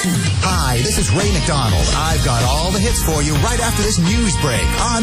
Hi, this is Ray McDonald. I've got all the hits for you right after this news break on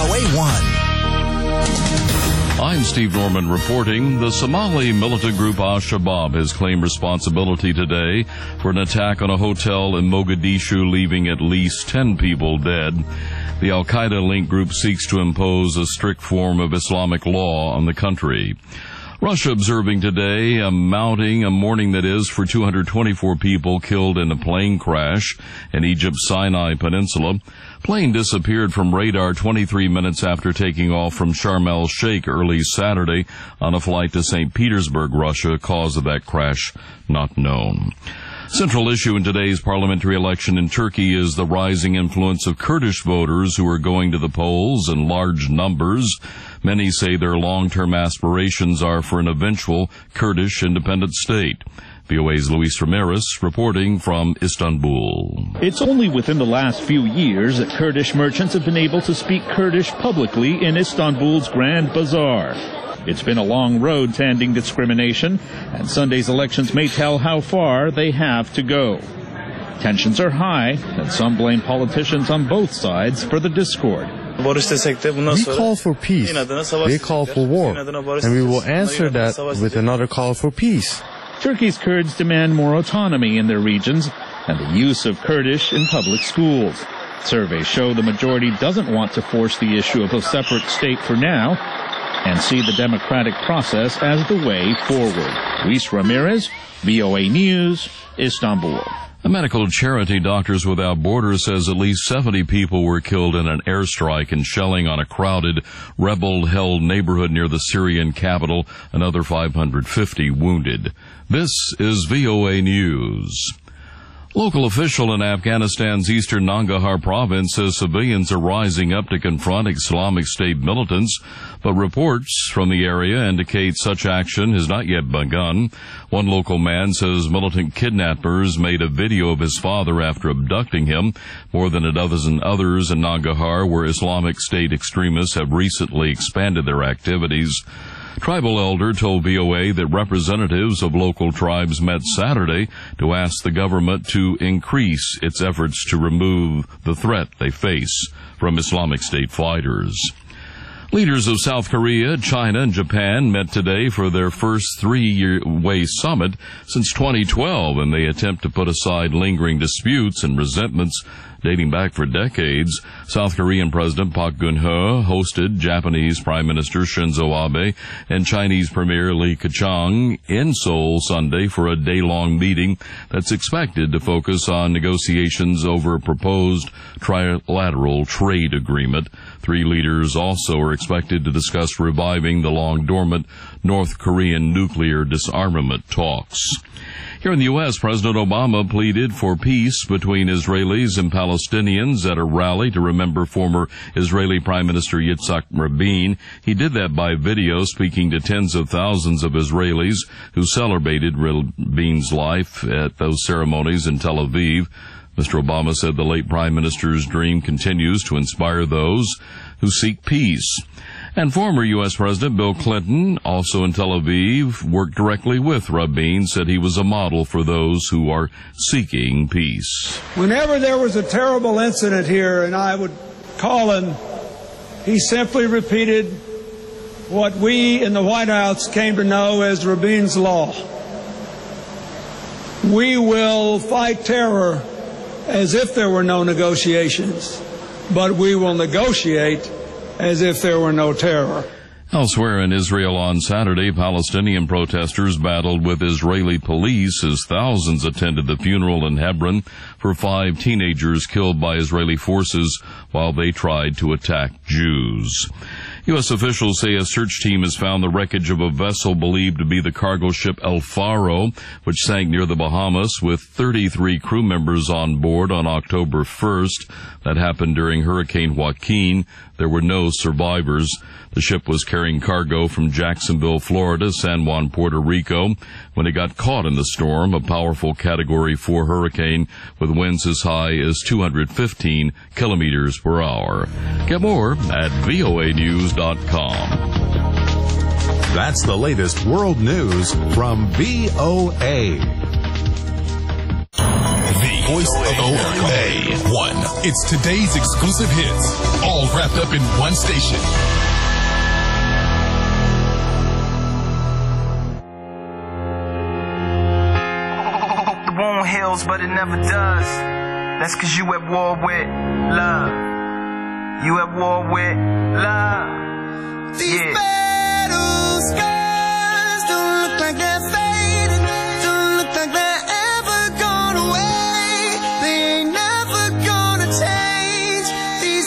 VOA1. I'm Steve Norman reporting. The Somali militant group Al-Shabaab has claimed responsibility today for an attack on a hotel in Mogadishu, leaving at least 10 people dead. The Al-Qaeda-linked group seeks to impose a strict form of Islamic law on the country. Russia observing today a mourning that is for 224 people killed in a plane crash in Egypt's Sinai Peninsula. Plane disappeared from radar 23 minutes after taking off from Sharm el-Sheikh early Saturday on a flight to St. Petersburg, Russia. Cause of that crash not known. Central issue in today's parliamentary election in Turkey is the rising influence of Kurdish voters who are going to the polls in large numbers. Many say their long-term aspirations are for an eventual Kurdish independent state. VOA's Luis Ramirez reporting from Istanbul. It's only within the last few years that Kurdish merchants have been able to speak Kurdish publicly in Istanbul's Grand Bazaar. It's been a long road to ending discrimination, and Sunday's elections may tell how far they have to go. Tensions are high, and some blame politicians on both sides for the discord. We call for peace, they call for war, and we will answer that with another call for peace. Turkey's Kurds demand more autonomy in their regions and the use of Kurdish in public schools. Surveys show the majority doesn't want to force the issue of a separate state for now, and see the democratic process as the way forward. Luis Ramirez, VOA News, Istanbul. A medical charity, Doctors Without Borders, says at least 70 people were killed in an airstrike and shelling on a crowded, rebel-held neighborhood near the Syrian capital, another 550 wounded. This is VOA News. Local official in Afghanistan's eastern Nangarhar province says civilians are rising up to confront Islamic State militants, but reports from the area indicate such action has not yet begun. One local man says militant kidnappers made a video of his father after abducting him. More than a dozen others in Nangarhar, where Islamic State extremists have recently expanded their activities. Tribal elder told VOA that representatives of local tribes met Saturday to ask the government to increase its efforts to remove the threat they face from Islamic State fighters. Leaders of South Korea, China, and Japan met today for their first three-way summit since 2012, and they attempt to put aside lingering disputes and resentments dating back for decades. South Korean President Park Geun-hye hosted Japanese Prime Minister Shinzo Abe and Chinese Premier Li Keqiang in Seoul Sunday for a day-long meeting that's expected to focus on negotiations over a proposed trilateral trade agreement. Three leaders also are expected to discuss reviving the long-dormant North Korean nuclear disarmament talks. Here in the U.S., President Obama pleaded for peace between Israelis and Palestinians at a rally to remember former Israeli Prime Minister Yitzhak Rabin. He did that by video, speaking to tens of thousands of Israelis who celebrated Rabin's life at those ceremonies in Tel Aviv. Mr. Obama said the late Prime Minister's dream continues to inspire those who seek peace. And former U.S. President Bill Clinton, also in Tel Aviv, worked directly with Rabin, said he was a model for those who are seeking peace. Whenever there was a terrible incident here and I would call him, he simply repeated what we in the White House came to know as Rabin's Law. We will fight terror as if there were no negotiations, but we will negotiate as if there were no terror. Elsewhere in Israel on Saturday, Palestinian protesters battled with Israeli police as thousands attended the funeral in Hebron for 5 teenagers killed by Israeli forces while they tried to attack Jews. U.S. officials say a search team has found the wreckage of a vessel believed to be the cargo ship El Faro, which sank near the Bahamas with 33 crew members on board on October 1st. That happened during Hurricane Joaquin. There were no survivors. The ship was carrying cargo from Jacksonville, Florida, San Juan, Puerto Rico, when it got caught in the storm, a powerful Category 4 hurricane with winds as high as 215 kilometers per hour. Get more at voanews.com. That's the latest world news from VOA. voice of OA1. It's today's exclusive hits, all wrapped up in one station. The wound heals, but it never does. That's cause you at war with love. You at war with love. These battle scars don't look like they're fading. Don't look like they're ever gone away. They ain't never gonna change. These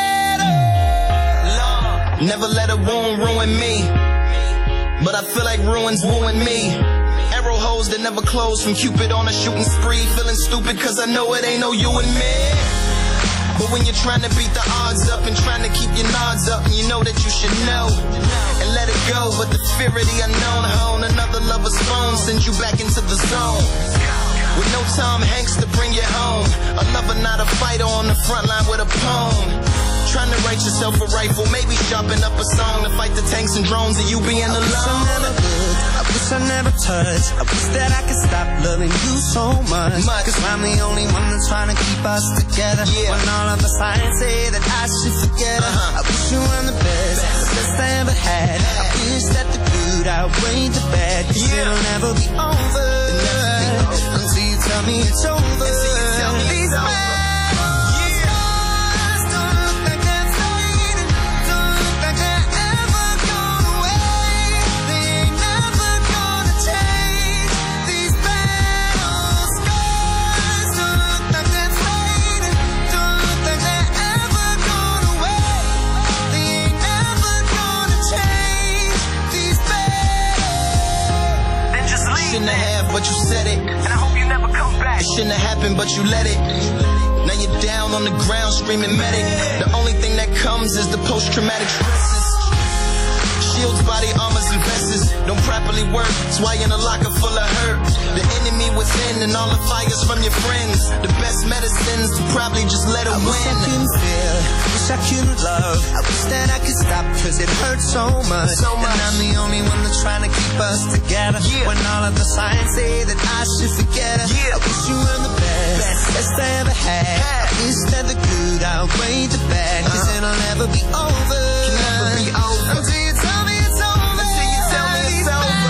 battles. Never let a wound ruin me, but I feel like ruins wooing me. Arrow holes that never close from Cupid on a shooting spree. Feeling stupid cause I know it ain't no you and me. But when you're trying to beat the odds up and trying to keep your nods up, and you know that you should know and let it go, but the fear of the unknown hone another lover's phone sends you back into the zone. With no Tom Hanks to bring you home, a lover not a fighter on the front line with a poem. Trying to write yourself a rifle, maybe sharpen up a song to fight the tanks and drones and you being alone. I wish I never touched. I wish that I could stop loving you so much. Cause I'm the only one that's trying to keep us together. When all of the signs say that I should forget her. I wish you were the best I ever had. I wish that the good outweighed the bad. Cause it'll never be over until you tell me it's over. These shouldn't have, but you said it. And I hope you never come back. It shouldn't have happened, but you let it. Now you're down on the ground screaming medic. The only thing that comes is the post-traumatic stresses. Shields, body armors, and vests don't properly work. That's why you're in a locker full of hurt. The enemy within and all the fires from your friends. The best medicines to probably just let it win. I wish I couldn't feel, wish I couldn't love. I wish that I could stop cause it hurts so much. And I'm the only one that's trying to keep us together. When all of the signs say that I should forget her. I wish you were the best I ever had. I wish that the good outweighed the bad. Cause it'll never be over. Can never be over until you tell me it's over. Until you tell me it's over.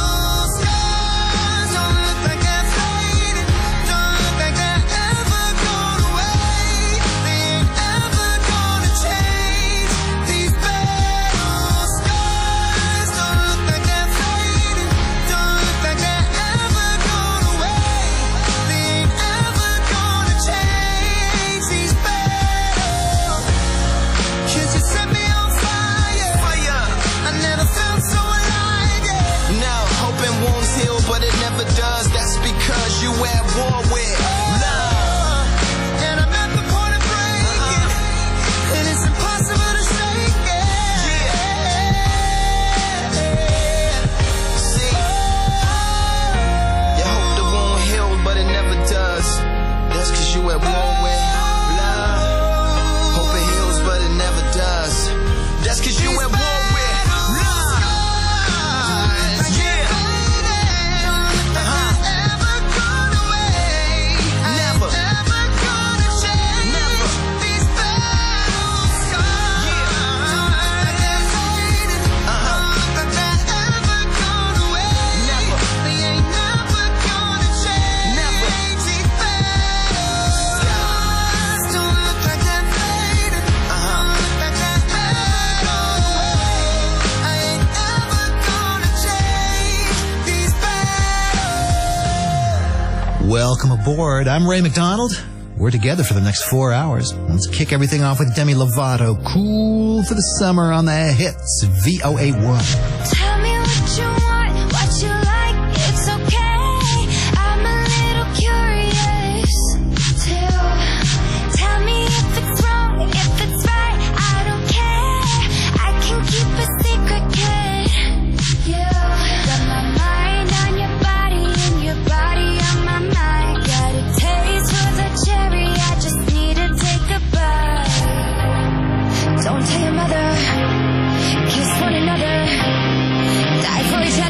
But it never does, that's because you at war with love. And I'm at the point of breaking, and it's impossible to shake it. See, you hope the wound healed, but it never does. That's cause you at war with love. Hope it heals, but it never does. That's cause you at war with love. Welcome aboard. I'm Ray McDonald. We're together for the next 4 hours. Let's kick everything off with Demi Lovato. Cool for the summer on the hits. VOA1. Tell me what you want, what you like. It's okay. I'm a little curious too. Tell me if it's wrong, if it's right. I don't care. I can keep a secret, kid. You got my mind on your body and your body on my mind. Got a taste for the cherry. I just need to take a bite. Don't tell your mother. Kiss one another. Die for each other.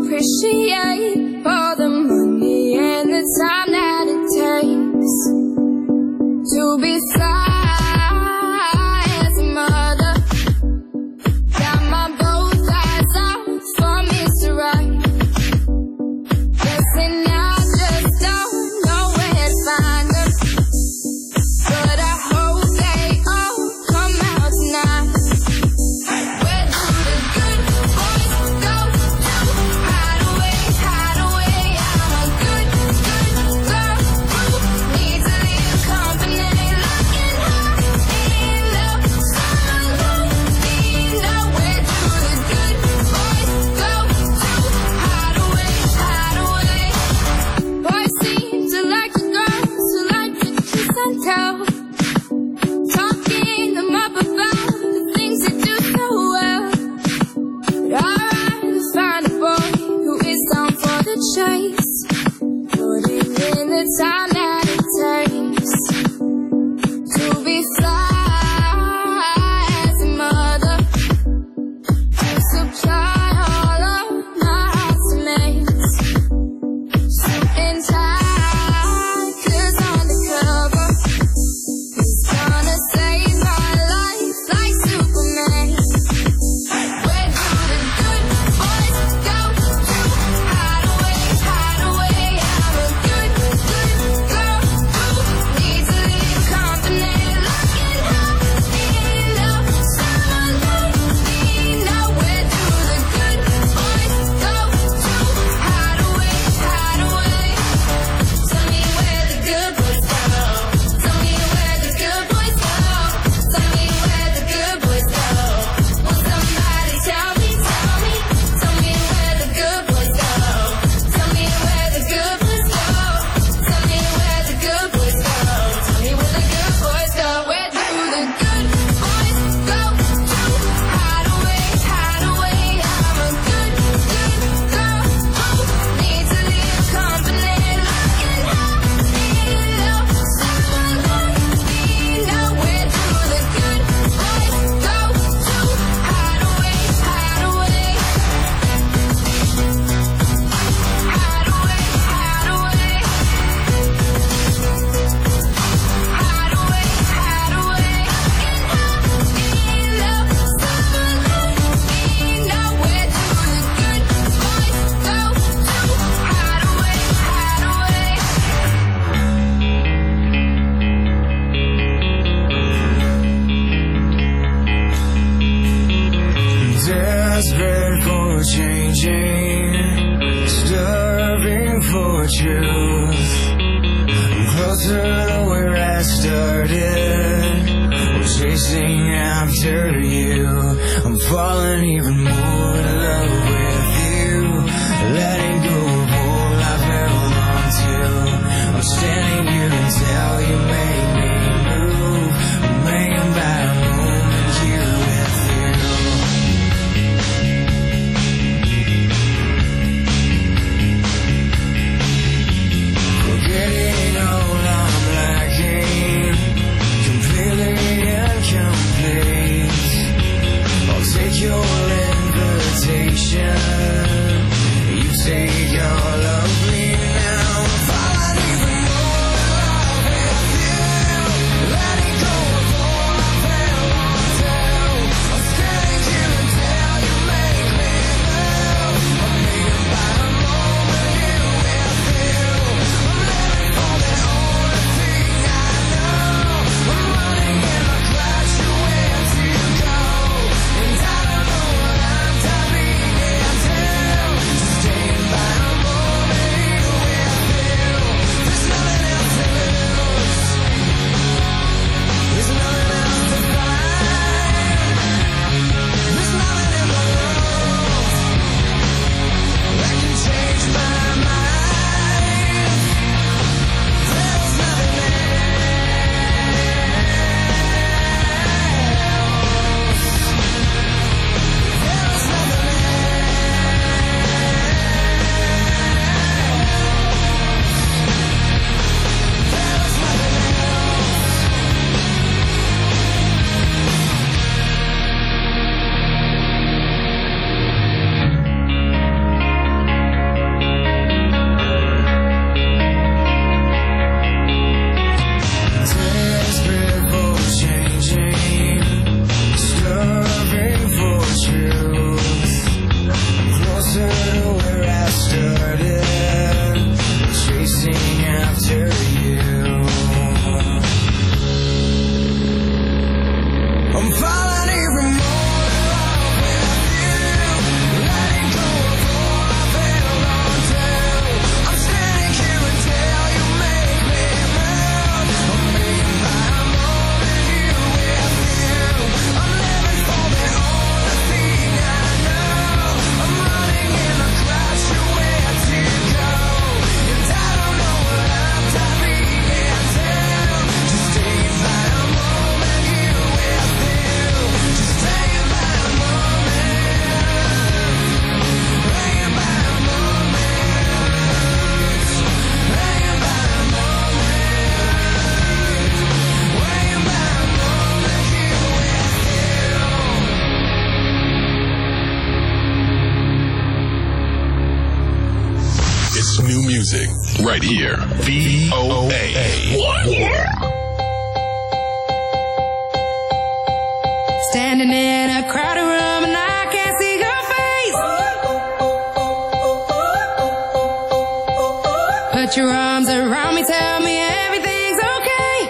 appreciate all the money and the time that it takes to be fly as a mother. Got my both eyes out for Mr. Right. Guessing I just don't know where to find them, but I hope they all come out tonight. Where do the good boys go to hide away, hide away? I'm a good girl who needs a little company. Looking high in love, someone lonely. Now where do the good boys go to hide away, hide away? Boys seem to like the girls who like to kiss and tell, talking them up about the things they do so well. But I'd rather find a boy who is down for the chase, putting in the time that it takes to be fly as a mother, to supply all of my housemates. Sitting tight, 'cause undercover is gonna save my life like Superman. Where do the good boys go to hide away, hide away? I'm a good girl who needs a little company. Looking high in love, someone lonely. Now where do the good boys go to hide away, hide away? Tell me where the good boys go. Tell me where the good boys go. Tell me where the good boys go. Will somebody tell me, tell me? Tell me where the good boys go. Tell me where the good boys go. Tell me where the good boys go. Tell me where the good boys go. Where do the good boys go to hide away, hide away? I'm a good girl who needs a little company. Looking high in love, someone lonely. Now where do the good boys go to hide away, hide away? Hide away, hide away. Hide away, hide away. Looking high in love, someone lonely. Now where do the good boys go to hide away, hide away? Desperate for changing, starving for truth. I'm closer to where I started. I'm chasing after you. I'm falling even more in love with you. Letting go of all I've held on to. I'm standing here until you make me move. I'm hanging by a moment here with you. Forgetting all I'm lacking, completely incomplete. I'll take your invitation. You take all of me now. I'm falling even more new music. Right here. VOA1. Standing in a crowded room and I can't see your face. Put your arms around me, tell me everything's okay.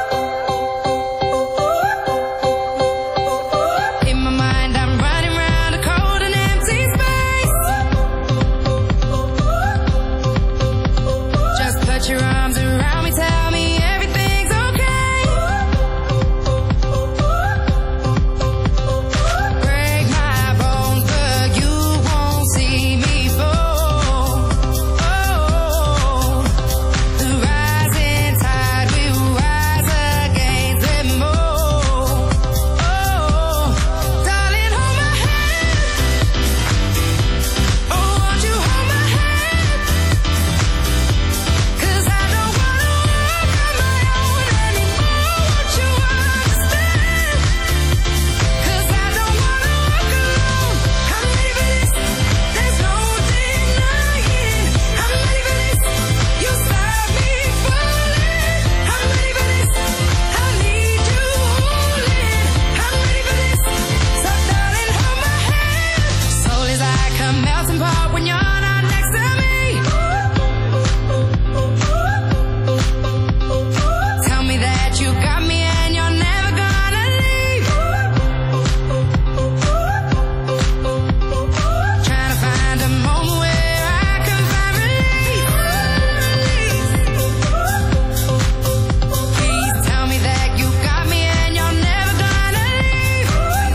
In my mind I'm running around a cold and empty space. Just put your arms around me, tell me everything's okay. Break my bones, but you won't see me fall. Oh, the rising tide will rise against them all. Oh, darling, hold my hand. Oh, won't you hold my hand? 'Cause I don't wanna walk on my own anymore. Won't you understand? 'Cause I don't wanna walk alone. I'm ready for this. There's no denying. I'm ready for this. You stop me falling. I'm ready for this. I need you holding. I'm ready for this. So darling, hold my hand. Soul is like a melting pot when you're not next to me. Tell me that you got me and you're never gonna leave. Trying to find a moment where I can find relief. Please tell me that you got me and you're never gonna leave.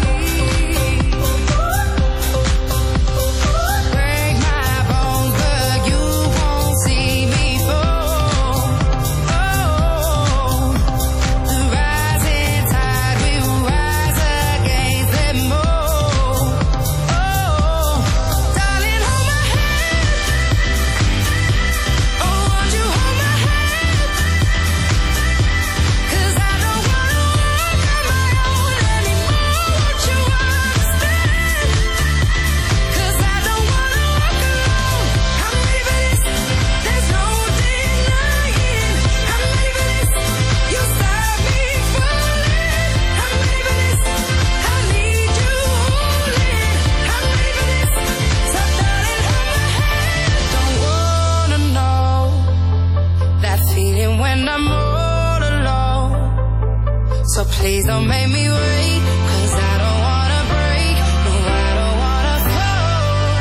Break my bones, but you won't see me fall. Oh, the rising tide will rise against them all. Oh, darling, hold my hand. Oh, won't you hold my hand? 'Cause I don't wanna walk on my own anymore. Won't you understand? 'Cause I don't wanna walk alone. I'm ready for this. There's no denying. I'm ready for this. You stop me falling. I'm ready for this. I need you holding. I'm ready for this. So darling, hold my hand. Don't wanna know that feeling when I'm all alone. So please don't make me wait, 'cause I don't wanna break. No, I don't wanna fall.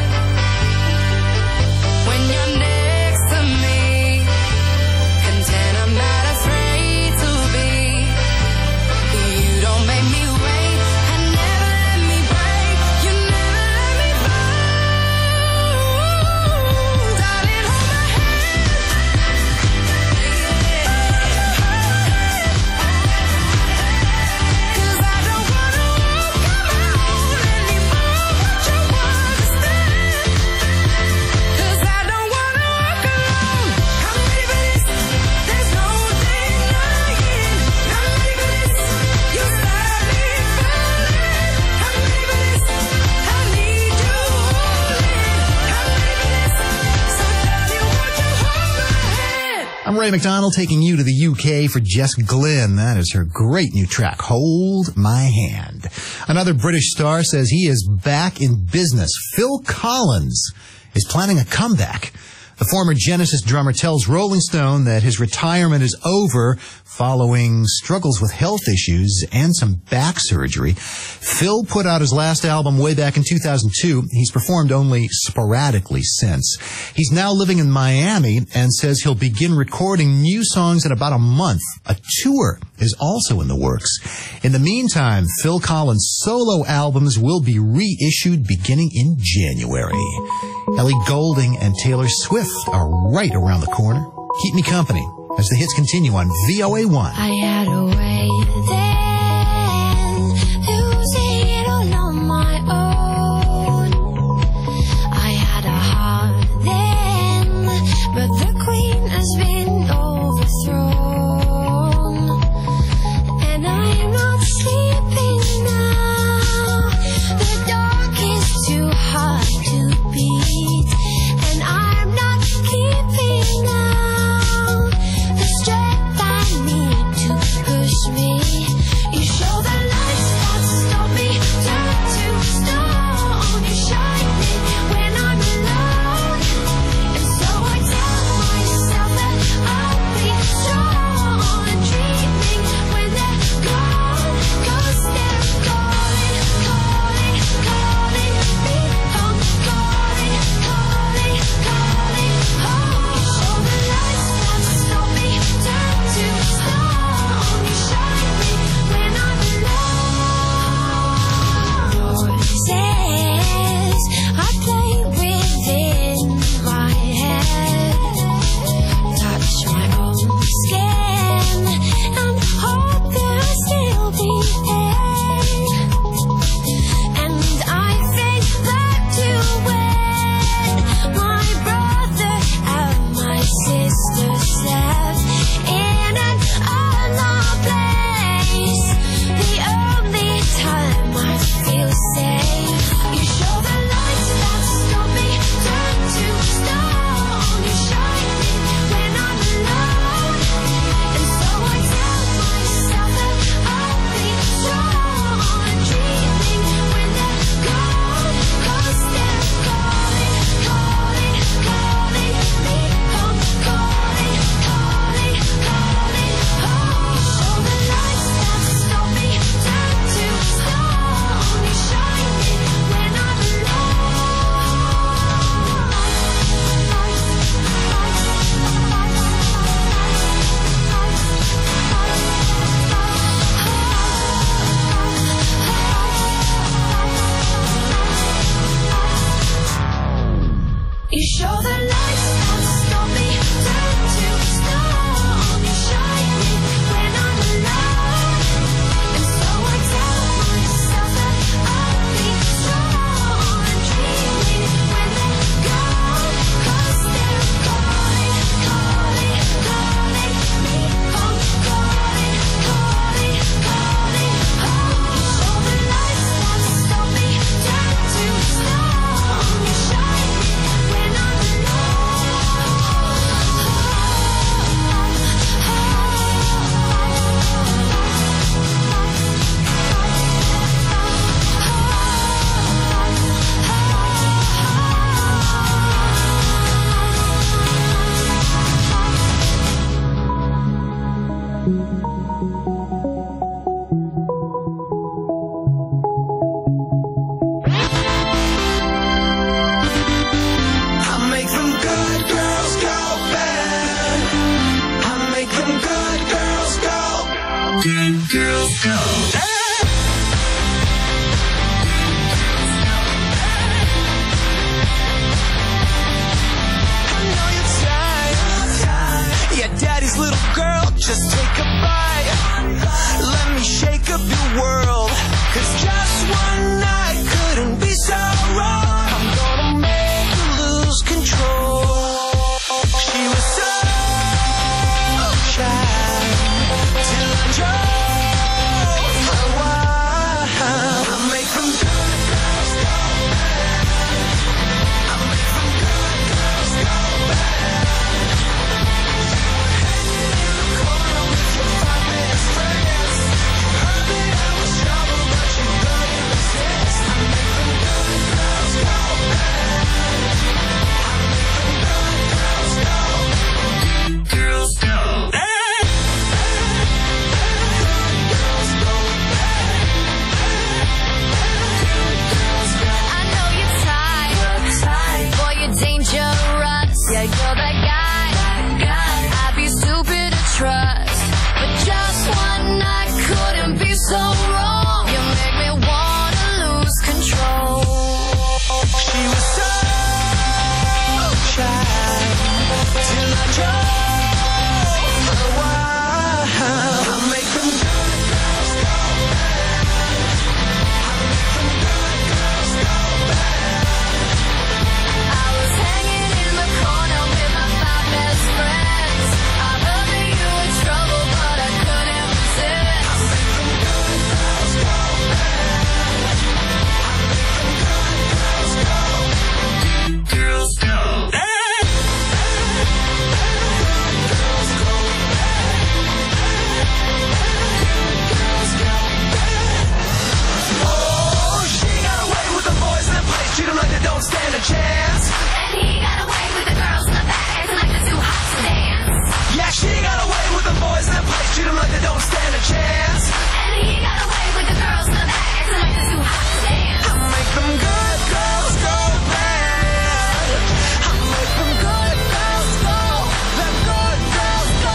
When you're next to me, content I'm not afraid to be. You don't make me wait, and never let me break. You never let me fall. Darling, hold my hand. 'Cause I don't wanna walk on my own anymore. Won't you understand? 'Cause I don't wanna walk alone. I'm ready for this. There's no denying. I'm ready for this. You stop me falling. I'm ready for this. I need you holding. I'm ready for this. So darling, won't you hold my hand? I'm Ray McDonald taking you to the UK for Jess Glynn. That is her great new track, Hold My Hand. Another British star says he is back in business. Phil Collins is planning a comeback. The former Genesis drummer tells Rolling Stone that his retirement is over following struggles with health issues and some back surgery. Phil put out his last album way back in 2002. He's performed only sporadically since. He's now living in Miami and says he'll begin recording new songs in about a month. A tour is also in the works. In the meantime, Phil Collins' solo albums will be reissued beginning in January. Ellie Goulding and Taylor Swift are right around the corner. Keep me company as the hits continue on VOA1. I had a way then, losing it all on my own. I had a heart then, but the queen has been overthrown. And I'm not sleeping now. The dark is too hard to beat, and I'm not Yeah, daddy's little girl, just take a bite. Let me shake up your world. Cause just one night couldn't be so wrong. I'm gonna make you lose control. She was so shy till I drove her wild. I make them good girls go bad. I make them good girls go bad. Yeah, you're that guy. I'd be stupid to trust, but just one night couldn't be so wrong. You make me wanna lose control. She was so shy till I drove her wild. I make them good girls go bad. I make them good girls go bad. I was hanging in the corner with my 5 best friends. I heard that you were trouble, but I couldn't resist. I make them good girls go bad. I make them good girls go bad. Girls go bad. Oh, she got away with the boys in the place. Treat 'em like they don't stand a chance. And he got away with the girls in the back, acting like they're too hot to dance. Yeah, she got away with the boys in the place. Treat 'em like they don't stand a chance. And he got away with the girls in the back, acting like they're too hot to dance. I make them good girls go bad. I make them good girls go. The good girls go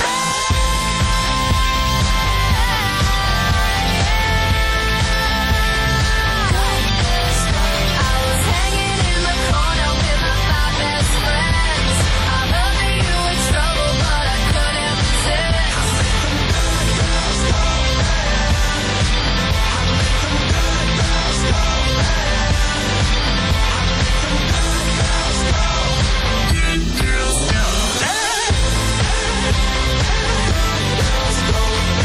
I was hanging in the corner with my 5 best friends. I heard that you were trouble, but I couldn't resist. I make them good girls go bad. I make them good girls go bad. I make them good girls go. Good girls go bad. Girls go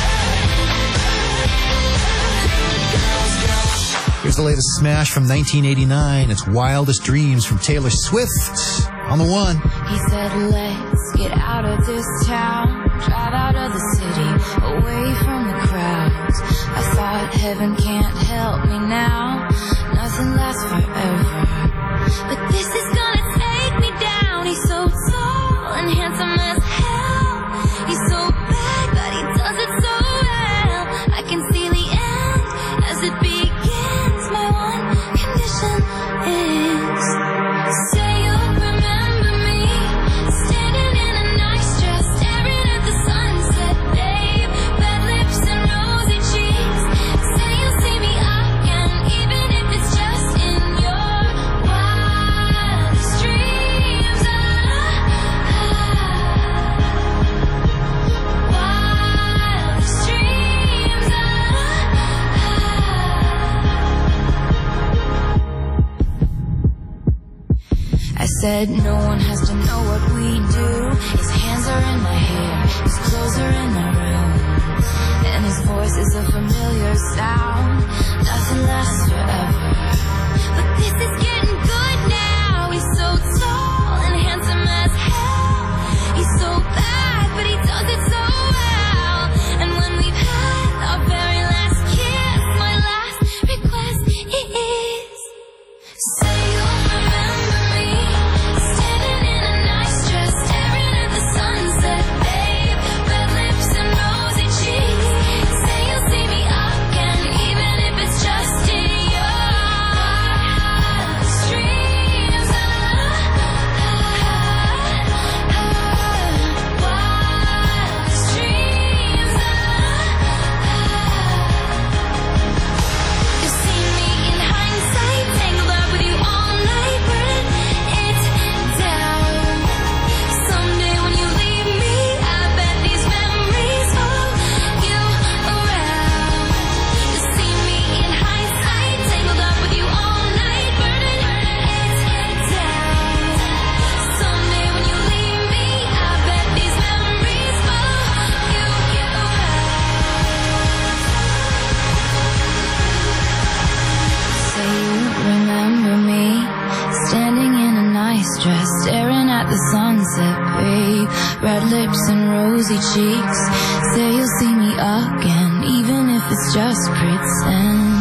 bad. Here's the latest smash from 1989. It's Wildest Dreams from Taylor Swift on the one. He said, let's get out of this town, drive out of the city, away from the crowds. I thought heaven can't help me now, nothing lasts forever. But this is gonna take me down. He's so tall and handsome as hell. He's so bad, but he does it so well. I can see the end as it begins. My one condition is, say you'll remember me, standing in a nice dress, staring at the sunset, babe. Red lips and rosy cheeks. Say you'll see me again, even if it's just in your wildest dreams. Wildest dreams. I said no one has to know what we do. His hands are in my hair, his clothes are in my room, and his voice is a familiar sound. Nothing lasts forever, but this is getting good now. He's so tall and handsome as hell. He's so bad, but he does it so well. And when we've had our very last kiss, my last request is, say you'll remember me, standing in a nice dress, staring at the sunset, babe. Red lips and rosy cheeks. Say you'll see me again, even if it's just in your dress, staring at the sunset, babe. Red lips and rosy cheeks. Say you'll see me again, even if it's just pretend.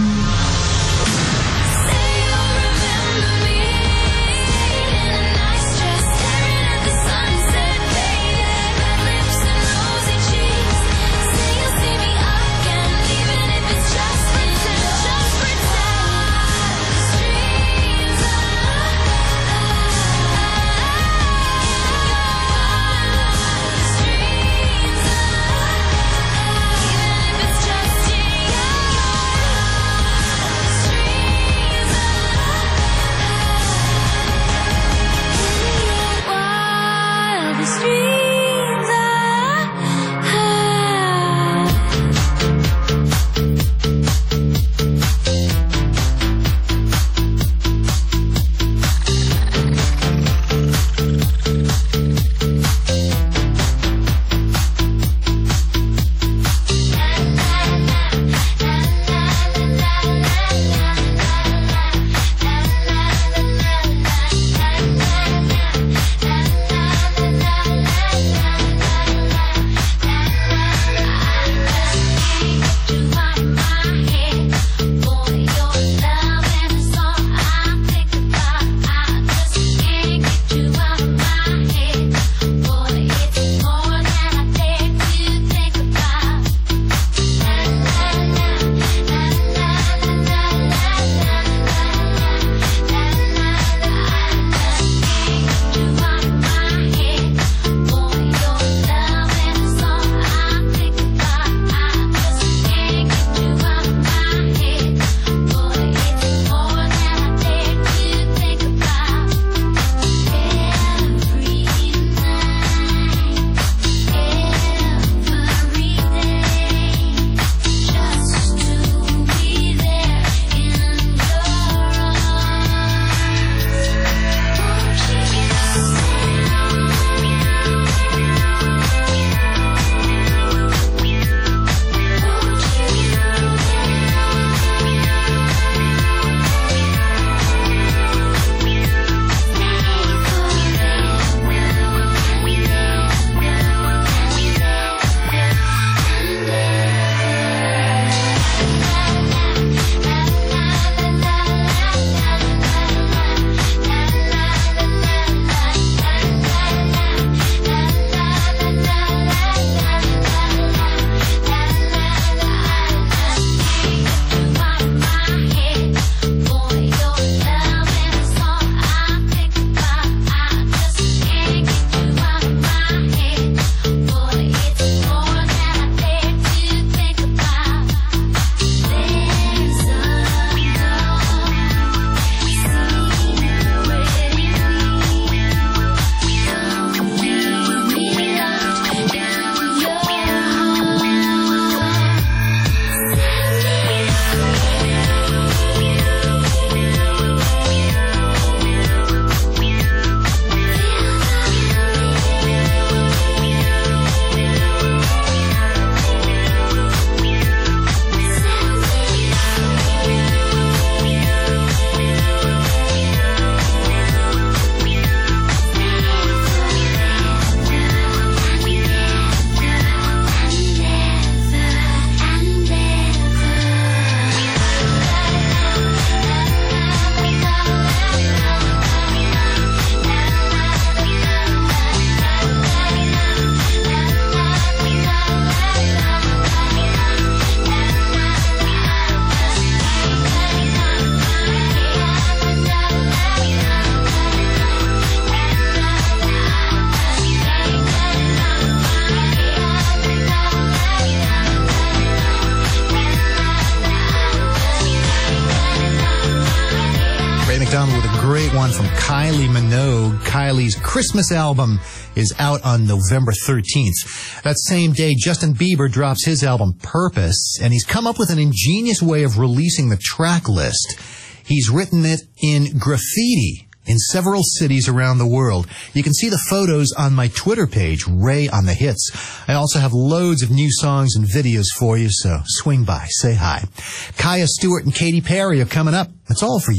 McDonald with a great one from Kylie Minogue. Kylie's Christmas album is out on November 13th. That same day, Justin Bieber drops his album Purpose, and he's come up with an ingenious way of releasing the track list. He's written it in graffiti in several cities around the world. You can see the photos on my Twitter page, Ray on the Hits. I also have loads of new songs and videos for you, so swing by, say hi. Kaya Stewart and Katy Perry are coming up. It's all for you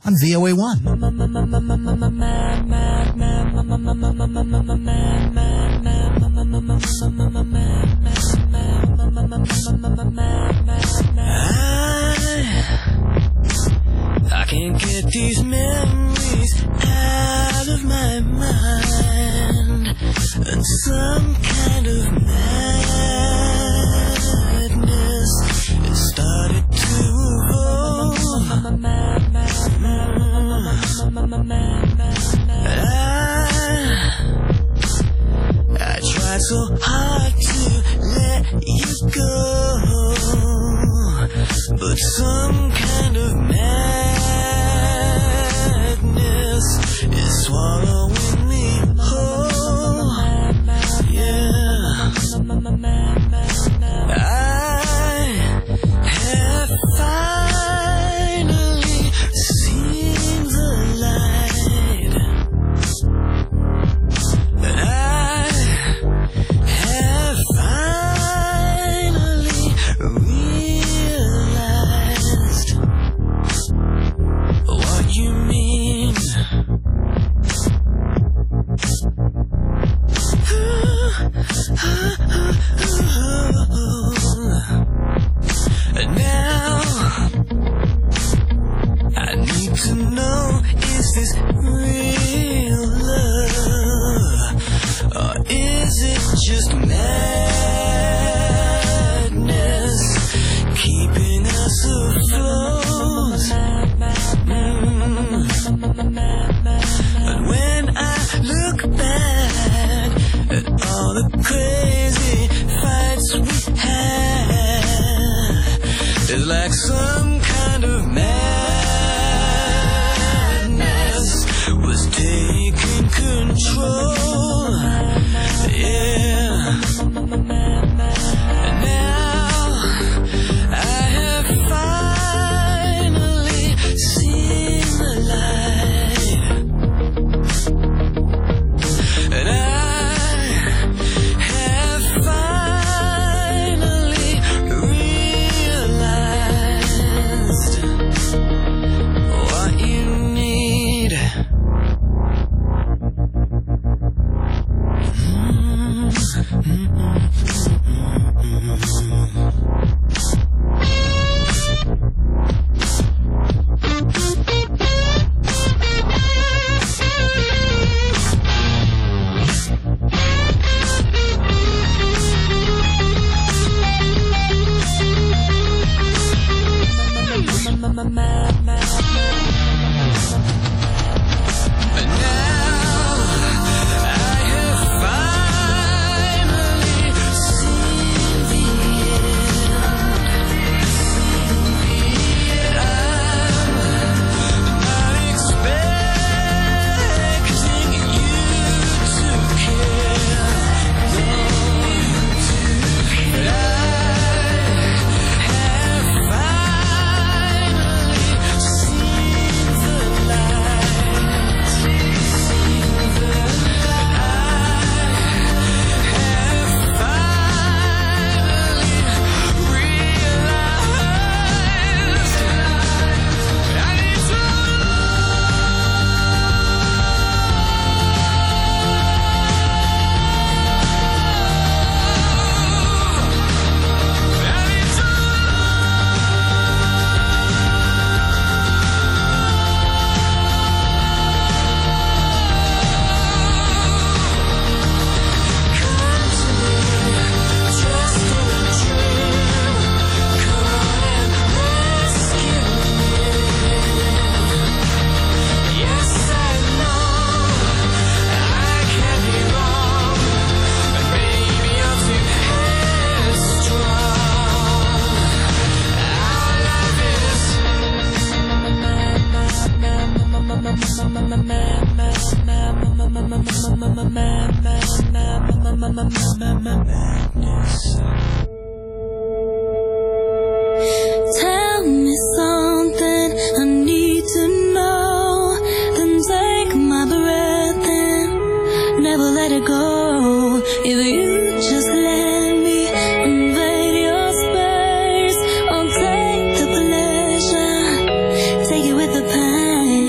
on VOA1. I can't get these memories out of my mind, and some kind of madness has started to evolve. I tried so hard to let you go, but some kind of madness is swallowing me whole. Yeah, I have finally seen the light, and I have finally realized what you mean. And now I need to know, is this real love, or is it just madness keeping us afloat? But when I look back at all the crazy fights we had, it's like some kind of madness was taking control. Yeah. And now I have finally seen the light, and I have finally realized what you need. And now I have finally seen the end. I'm not expecting you to care, but I have finally seen the light, and I have finally realized I need to tell me something I need to know, then take my breath and never let it go. If you just let me invade your space, I'll take the pleasure, take it with the pain.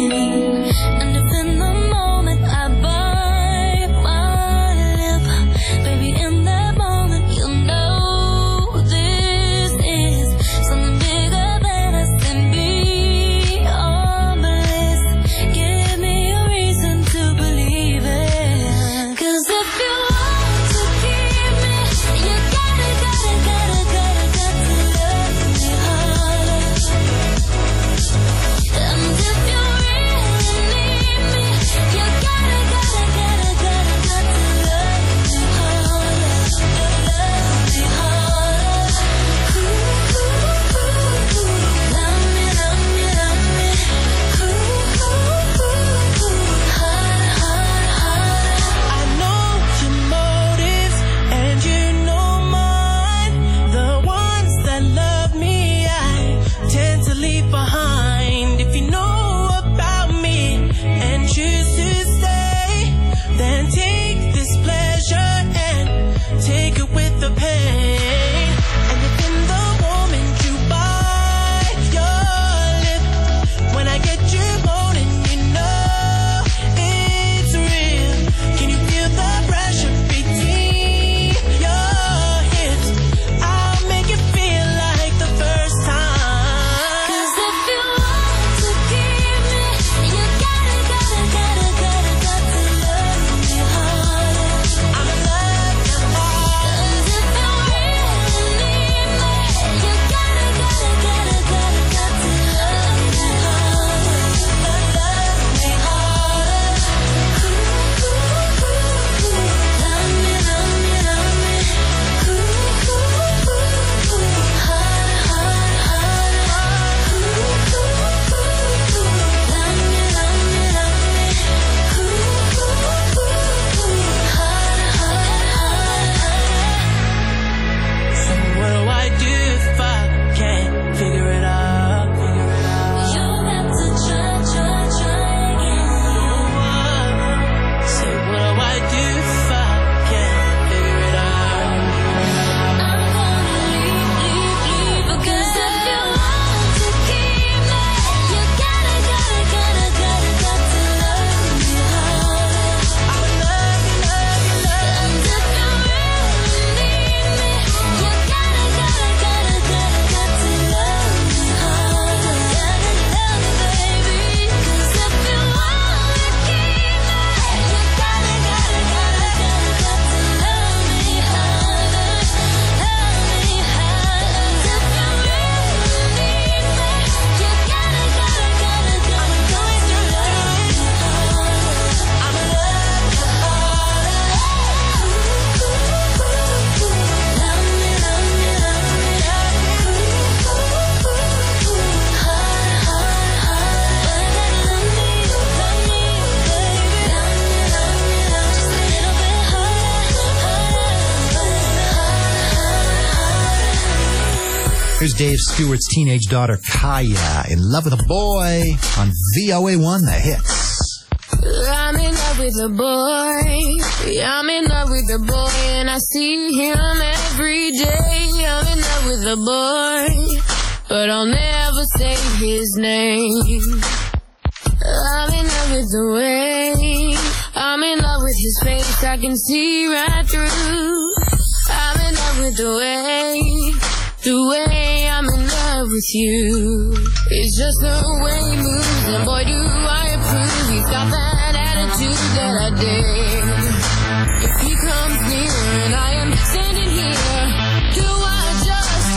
Here's Dave Stewart's teenage daughter, Kaya, in love with a boy on VOA1 The Hits. I'm in love with a boy. I'm in love with a boy, and I see him every day. I'm in love with a boy, but I'll never say his name. I'm in love with the way. I'm in love with his face. I can see right through. I'm in love with the way I'm in love with you. It's just the way he moves, and boy, do I approve. He's got that attitude that I dig. If he comes near and I am standing here, do I just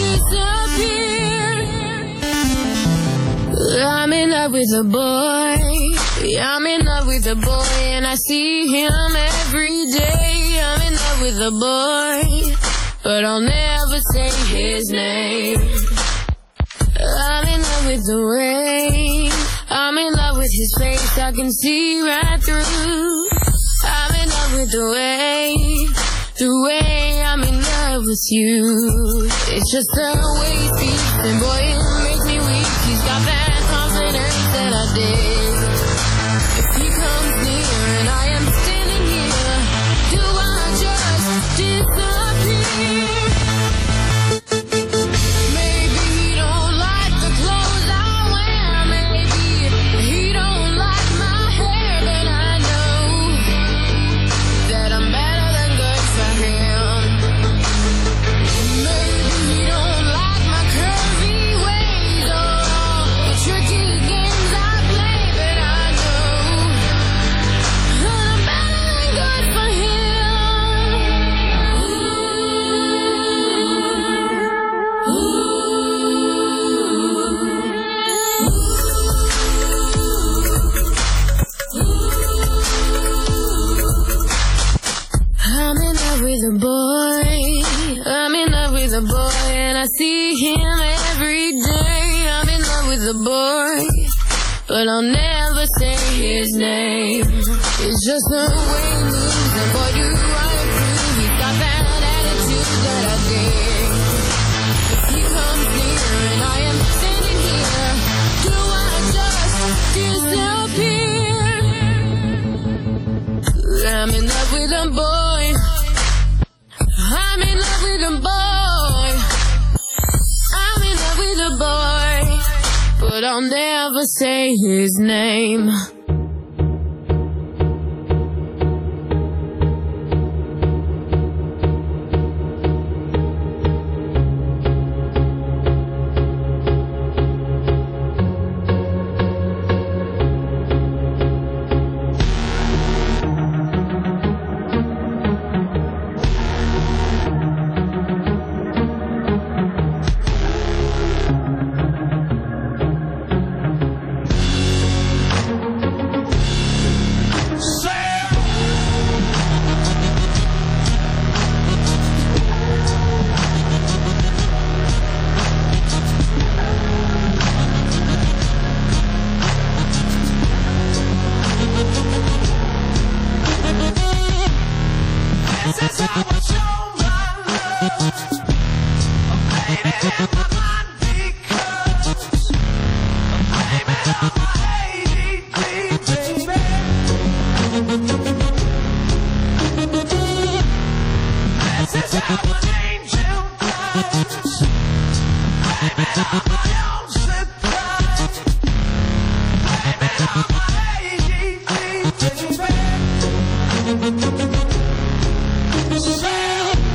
disappear? I'm in love with a boy. I'm in love with a boy, and I see him every day. I'm in love with a boy, but I'll never say his name. I'm in love with the way. I'm in love with his face. I can see right through. I'm in love with the way I'm in love with you. It's just the way he speaks, and boy, it makes me weak. He's got that confidence that I dig. If he comes near and I am standing here, do I just disappear? Maybe he don't like the clothes I wear. Maybe he don't like my hair, but I know that I'm better than good for him. Maybe he don't like my curvy ways or all the tricky games I play, but I know that I'm better than good for I'm in love with a boy. I'm in love with a boy, and I see him every day. I'm in love with a boy, but I'll never say his name. It's just the way he moves, and boy, do I approve. He's got that attitude that I dig. If he comes near and I am standing here, do I just disappear? I'm in love with a boy. I'm in love with a boy. I'm in love with a boy, but I'll never say his name. Say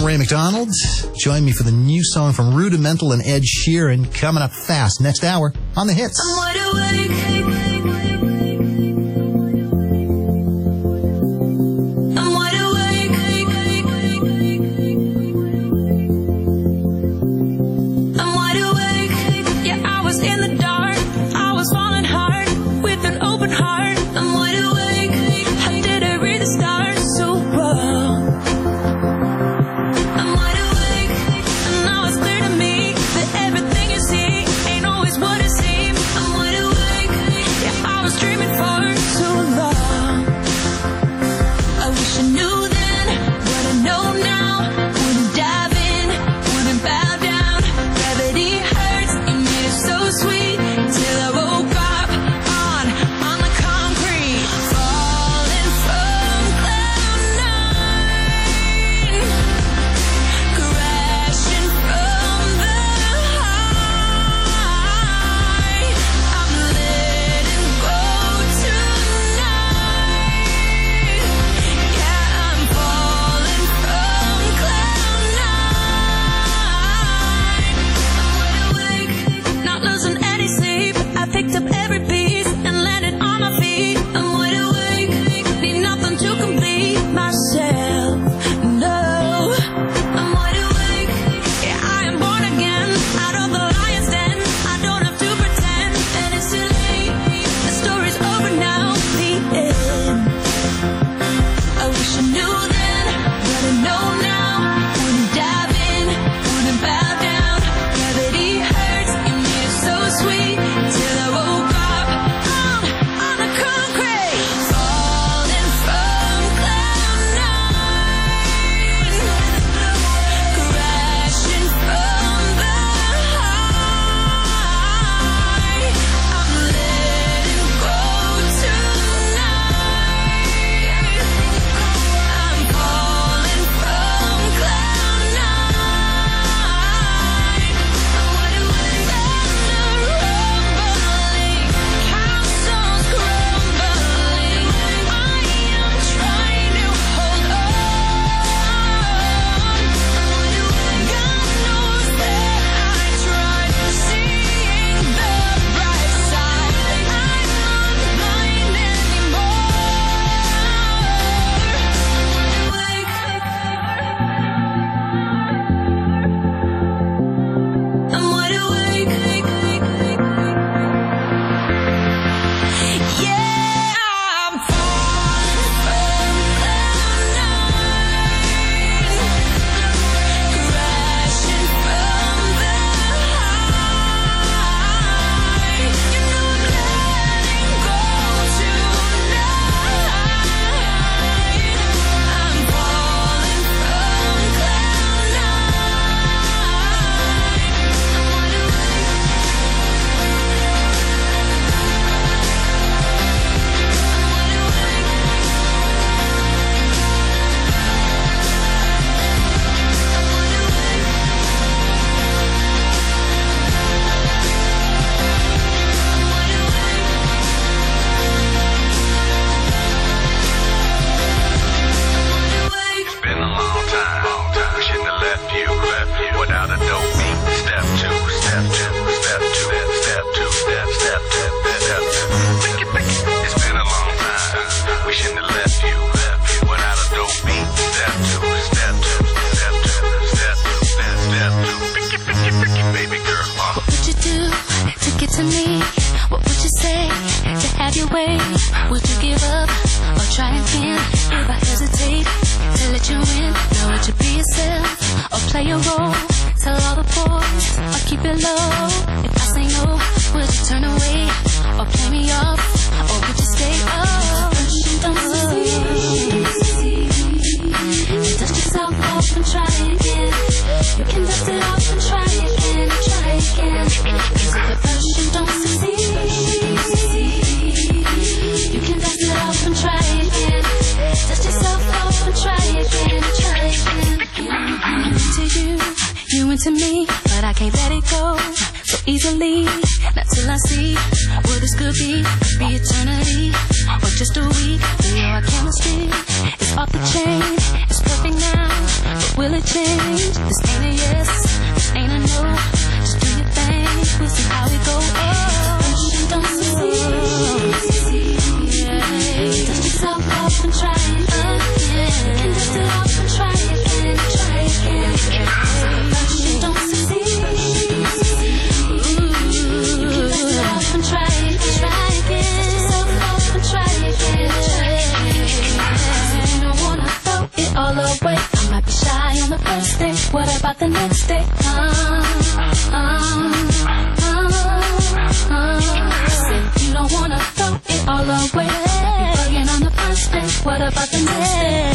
Ray McDonald. Join me for the new song from Rudimental and Ed Sheeran coming up fast next hour on The Hits. I'm wide awake. I'm wide awake. I'm wide awake. Yeah, I was in the dark. I was falling hard with an open heart. I'm wide awake. I didn't read the stars so well. I'm wide awake, and now it's clear to me that everything you see ain't always what it seems. I'm wide awake. Yeah, I was dreaming for so long. I wish I knew then what I know now. Wouldn't dive in, wouldn't bow down. Gravity hurts, you made it so sweet till I woke up on the concrete, falling from cloud nine, crashing from the high. I'm letting go tonight. Yeah, I'm falling from cloud nine. I'm wide awake, not losing any sleep. I picked up every piece and landed on my feet. I'm wide awake, need nothing to complete myself. No, I'm wide awake. Yeah, I am born again out of the lion's den. I don't have to pretend that it's too late. The story's over now, the end. I wish I knew then what I know now. Wouldn't dive in, wouldn't bow down. Gravity hurts, you made it so sweet till I woke up on the concrete, falling from cloud nine, crashing from the high. I'm letting go tonight. I'm falling from cloud nine. I'm wide awake, thunder rumbling, castles crumbling. I am trying to hold on. God knows that I tried seeing the bright side. I'm not blind anymore. I'm wide awake. Yeah, I'm falling from cloud nine, crashing from the high. You know I'm letting go tonight. I'm falling from cloud nine. I'm wide awake. Been a long time. We shouldn't have left you without a dope beat. Step two, step two, step two, step two, step two, step two. Pick it. It's been a long time. We shouldn't have left you without a dope beat. Step two, step two, step two, step two, step two. Pick it, baby girl. What would you do to get to me? What would you say to have your way? Would you give up or try again? If I hesitate to let you in, now would you be yourself or play a role? Tell all the boys or keep it low. If I say no, would you turn away or play me off? Or would you stay up? Don't succeed. Dust yourself off and try again. You can dust it off and try again, try again. Cause if at first you don't succeed, you can dust it off and try again. Dust yourself off and try again, try again. I'm into you into me, but I can't let it go so easily. Not till I see what is good could be eternity, or just a week. Feel our chemistry is off the chain. It's perfect now, but will it change? This ain't a yes, this ain't a no. Just do your thing, we'll see how it goes. Oh, don't succeed. Dust yourself off and try it again. Dust it off and try it again. Try again. Don't succeed. Dust it off and try it. Try again. Dust yourself off and try again. You don't wanna throw it all away. I might be shy on the first day. What about the next day? Said you don't wanna throw it all away. You're bugging on the first day. What about the next day?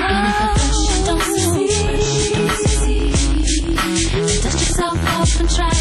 Don't succeed. Dust yourself off and try